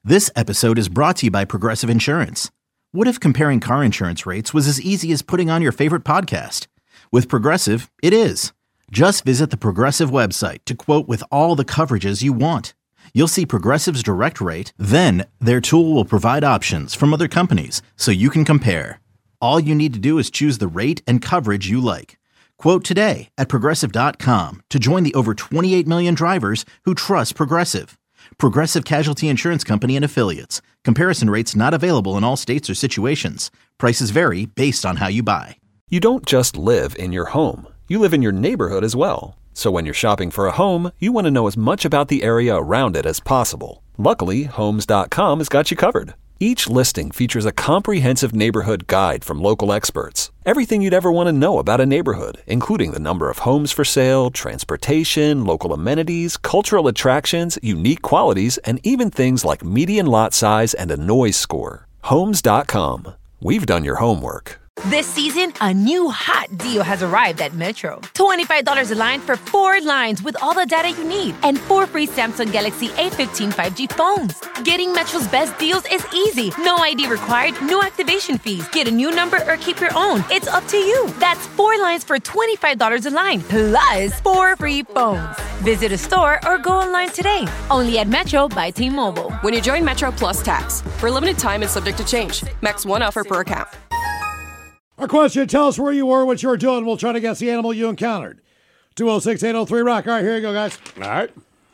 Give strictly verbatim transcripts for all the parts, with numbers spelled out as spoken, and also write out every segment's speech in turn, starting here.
This episode is brought to you by Progressive Insurance. What if comparing car insurance rates was as easy as putting on your favorite podcast? With Progressive, it is. Just visit the Progressive website to quote with all the coverages you want. You'll see Progressive's direct rate, then their tool will provide options from other companies so you can compare. All you need to do is choose the rate and coverage you like. Quote today at Progressive dot com to join the over twenty-eight million drivers who trust Progressive. Progressive Casualty Insurance Company and Affiliates. Comparison rates not available in all states or situations. Prices vary based on how you buy. You don't just live in your home. You live in your neighborhood as well. So when you're shopping for a home, you want to know as much about the area around it as possible. Luckily, Homes dot com has got you covered. Each listing features a comprehensive neighborhood guide from local experts. Everything you'd ever want to know about a neighborhood, including the number of homes for sale, transportation, local amenities, cultural attractions, unique qualities, and even things like median lot size and a noise score. Homes dot com. We've done your homework. This season, a new hot deal has arrived at Metro. twenty-five dollars a line for four lines with all the data you need and four free Samsung Galaxy A fifteen five G phones. Getting Metro's best deals is easy. No I D required, no activation fees. Get a new number or keep your own. It's up to you. That's four lines for twenty-five dollars a line, plus four free phones. Visit a store or go online today. Only at Metro by T-Mobile. When you join Metro Plus Tax. For a limited time and subject to change. Max one offer per account. Our question, tell us where you were, what you were doing. We'll try to guess the animal you encountered. two oh six, eight oh three, rock. All right, here you go, guys. All right.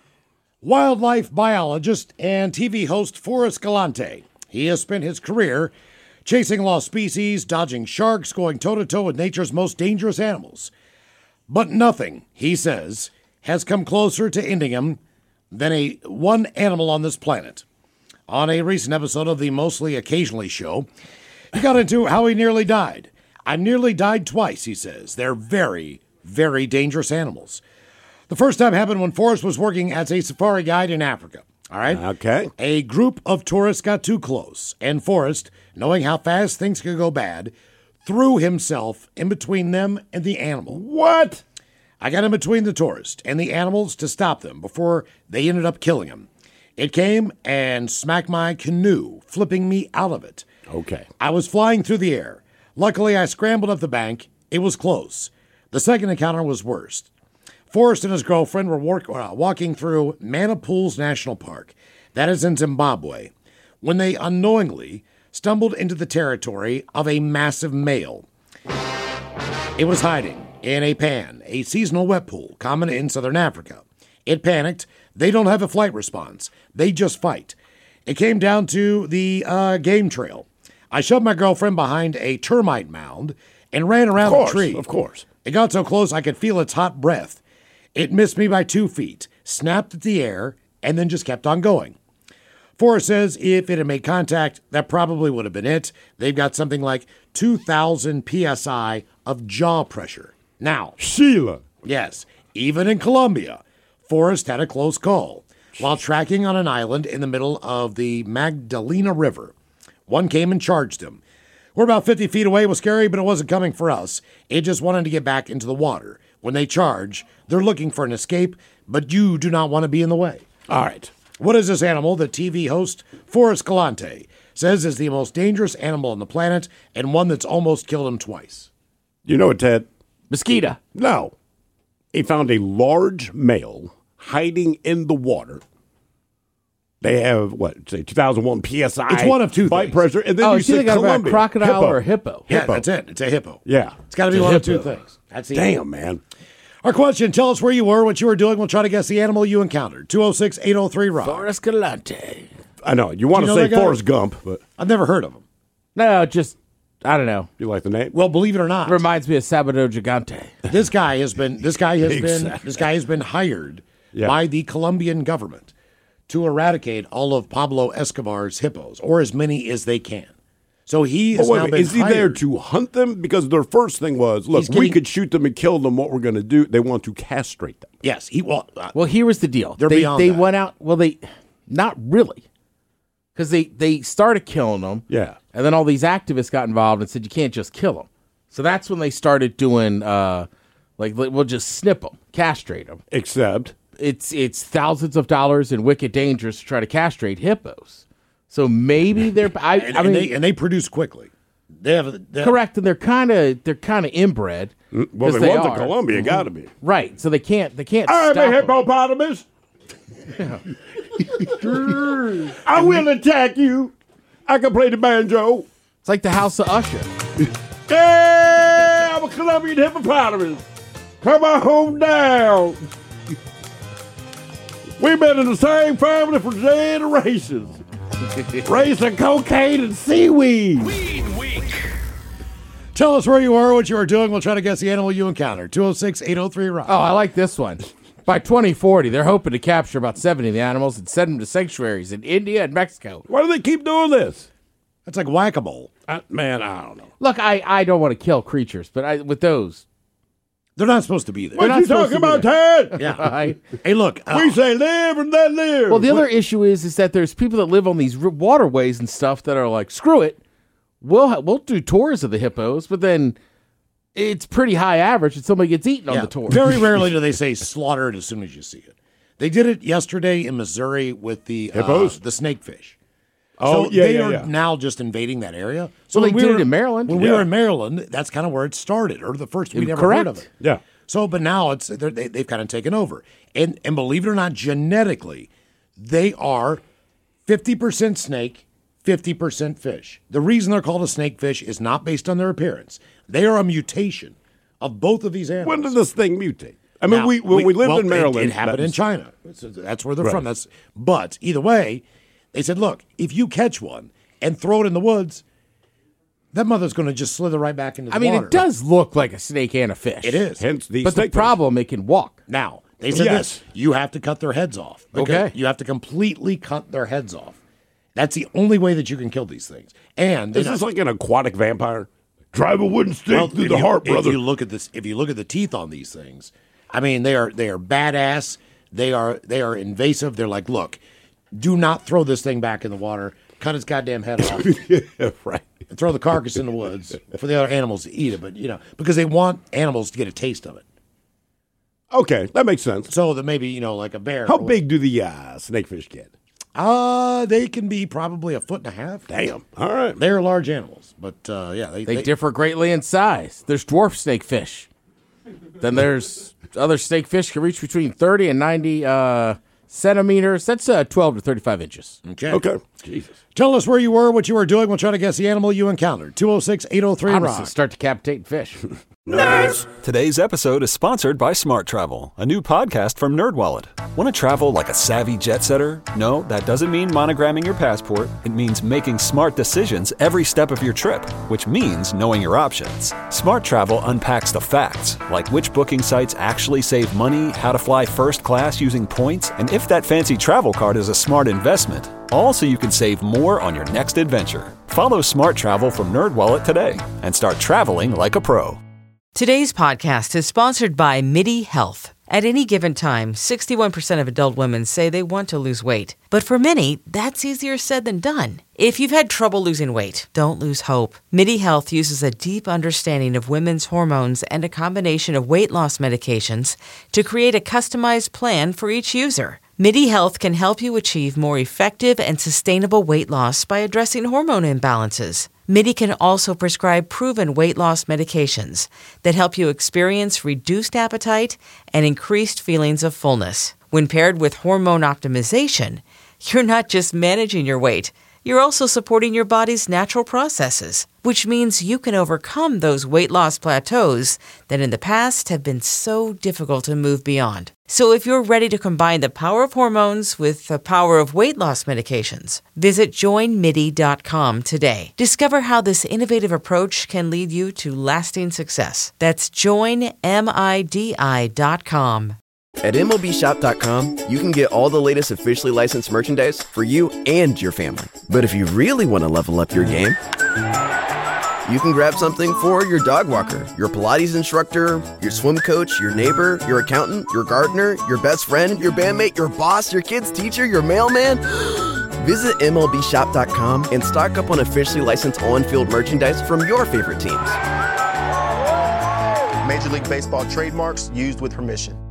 Wildlife biologist and T V host Forrest Galante. He has spent his career chasing lost species, dodging sharks, going toe-to-toe with nature's most dangerous animals. But nothing, he says, has come closer to ending him than a one animal on this planet. On a recent episode of the Mostly Occasionally show, he got into how he nearly died. I nearly died twice, he says. They're very, very dangerous animals. The first time happened when Forrest was working as a safari guide in Africa. All right? Okay. A group of tourists got too close, and Forrest, knowing how fast things could go bad, threw himself in between them and the animal. What? I got in between the tourists and the animals to stop them before they ended up killing him. It came and smacked my canoe, flipping me out of it. Okay. I was flying through the air. Luckily, I scrambled up the bank. It was close. The second encounter was worse. Forrest and his girlfriend were walk, uh, walking through Manapools National Park. That is in Zimbabwe. When they unknowingly stumbled into the territory of a massive male. It was hiding in a pan, a seasonal wet pool common in southern Africa. It panicked. They don't have a flight response. They just fight. It came down to the uh, game trail. I shoved my girlfriend behind a termite mound and ran around of course, the tree. Of course. It got so close I could feel its hot breath. It missed me by two feet, snapped at the air, and then just kept on going. Forrest says if it had made contact, that probably would have been it. They've got something like two thousand P S I of jaw pressure. Now, Sheila. Yes, even in Colombia, Forrest had a close call. While tracking on an island in the middle of the Magdalena River, one came and charged him. We're about fifty feet away. It was scary, but it wasn't coming for us. It just wanted to get back into the water. When they charge, they're looking for an escape, but you do not want to be in the way. All right. What is this animal that T V host Forrest Galante says is the most dangerous animal on the planet and one that's almost killed him twice? You know it, Ted. Mosquito. No. He found a large male hiding in the water. They have, what, say two thousand one P S I. It's one of two bite things. pressure. And then Oh, you you see, said they got about a Colombia. crocodile Hippo. or a hippo. Yeah, Hippo. that's it. It's a hippo. Yeah. It's got to be It's a one of two hippo. things. That's the Damn, man. Our question, tell us where you were, what you were doing. We'll try to guess the animal you encountered. two oh six, eight oh three, rock. Forrest Galante. I know. You want Do to you know say that guy? Forrest Gump, but I've never heard of him. No, just, I don't know. you like the name? Well, believe it or not, Reminds me of Sabado Gigante. this guy has been this guy has been Exactly. this guy has been hired Yeah. by the Colombian government to eradicate all of Pablo Escobar's hippos, or as many as they can. So he has Oh, wait, now wait, been is he hired. there to hunt them? Because their first thing was, look, He's we getting- could shoot them and kill them. What we're going to do, they want to castrate them. Yes, he well, uh, Well, here was the deal. They're they beyond they that. went out. Well, they not really, because they they started killing them. Yeah. and then all these activists got involved and said you can't just kill them. So that's when they started doing uh, like we'll just snip them, castrate them. Except, It's it's thousands of dollars and wicked dangerous to try to castrate hippos. So maybe they're. I, and, I mean, and, they, and they produce quickly. They have, they have correct, and they're kind of they're kind of inbred. Well, they, they want are. to Columbia, got to be. Right, so they can't they can't. All right, stop me them. hippopotamus. I will attack you. I can play the banjo. It's like the House of Usher. Yeah, I'm a Colombian hippopotamus. Come on home down. We've been in the same family for generations. Raising cocaine and seaweed. Tell us where you are, what you are doing. We'll try to guess the animal you encountered. two oh six, eight oh three, rock. Oh, I like this one. By twenty forty, they're hoping to capture about seventy of the animals and send them to sanctuaries in India and Mexico. Why do they keep doing this? That's like whack-a-mole. I, man, I don't know. Look, I, I don't want to kill creatures, but I, with those, They're not supposed to be there. What not you supposed talking to be about, Ted? Yeah. I, Hey, look. uh, We say live and let live. well, the other issue is is that there's people that live on these r- waterways and stuff that are like, screw it, we'll ha- we'll do tours of the hippos, but then it's pretty high average and somebody gets eaten on yeah, the tour. very rarely do they say slaughter it as soon as you see it. They did it yesterday in Missouri with the uh, Hippos? the snakefish. Oh, so yeah, they yeah, are yeah. now just invading that area. So Well, when they did were, it in Maryland. When we Yeah. were in Maryland, that's kind of where it started, or the first we never Correct. heard of it. Yeah. So, but now it's they're- they, they've kind of taken over, and and believe it or not, genetically, they are fifty percent snake, fifty percent fish. The reason they're called a snakefish is not based on their appearance; they are a mutation of both of these animals. When did this thing mutate? I mean, Now, we when we, lived well, in Maryland. It, it happened that in was- China. So that's where they're Right. from. That's but either way, they said, look, if you catch one and throw it in the woods, that mother's going to just slither right back into the I mean, water. it does look like a snake and a fish. It is. Hence the But the snake problem, it can walk. Now they said Yes. this: you have to cut their heads off. because Okay. you have to completely cut their heads off. That's the only way that you can kill these things. And Is they're this not- like an aquatic vampire? Drive a wooden stick well, through if the you- heart, brother. If you look at this, if you look at the teeth on these things, I mean, they are they are badass. They are they are invasive. They're like, look, do not throw this thing back in the water. Cut its goddamn head off. yeah, right. And throw the carcass in the woods for the other animals to eat it. But you know, because they want animals to get a taste of it, Okay, that makes sense. so that maybe you know, like a bear. How or- big do the uh, snakefish get? Uh, they can be probably a foot and a half. Damn. All right. They're large animals, but uh, yeah, they, They, they- differ greatly in size. There's dwarf snakefish. Then there's other snakefish can reach between thirty and ninety uh, centimeters. That's uh, twelve to thirty-five inches. Okay. Okay. Jesus. Tell us where you were, what you were doing. We'll try to guess the animal you encountered. two oh six, eight oh three, Honestly, rock. start decapitating fish. Today's episode is sponsored by Smart Travel, a new podcast from NerdWallet. Want to travel like a savvy jet setter? No, that doesn't mean monogramming your passport. It means making smart decisions every step of your trip, which means knowing your options. Smart Travel unpacks the facts, like which booking sites actually save money, how to fly first class using points, and if that fancy travel card is a smart investment. All so you can save more on your next adventure. Follow Smart Travel from NerdWallet today and start traveling like a pro. Today's podcast is sponsored by MIDI Health. At any given time, sixty-one percent of adult women say they want to lose weight. But for many, that's easier said than done. If you've had trouble losing weight, don't lose hope. MIDI Health uses a deep understanding of women's hormones and a combination of weight loss medications to create a customized plan for each user. MIDI Health can help you achieve more effective and sustainable weight loss by addressing hormone imbalances. MIDI can also prescribe proven weight loss medications that help you experience reduced appetite and increased feelings of fullness. When paired with hormone optimization, you're not just managing your weight, you're also supporting your body's natural processes, which means you can overcome those weight loss plateaus that in the past have been so difficult to move beyond. So if you're ready to combine the power of hormones with the power of weight loss medications, visit join midi dot com today. Discover how this innovative approach can lead you to lasting success. That's join midi dot com. At M L B shop dot com, you can get all the latest officially licensed merchandise for you and your family. But if you really want to level up your game, you can grab something for your dog walker, your Pilates instructor, your swim coach, your neighbor, your accountant, your gardener, your best friend, your bandmate, your boss, your kid's teacher, your mailman. Visit M L B shop dot com and stock up on officially licensed on-field merchandise from your favorite teams. Major League Baseball trademarks used with permission.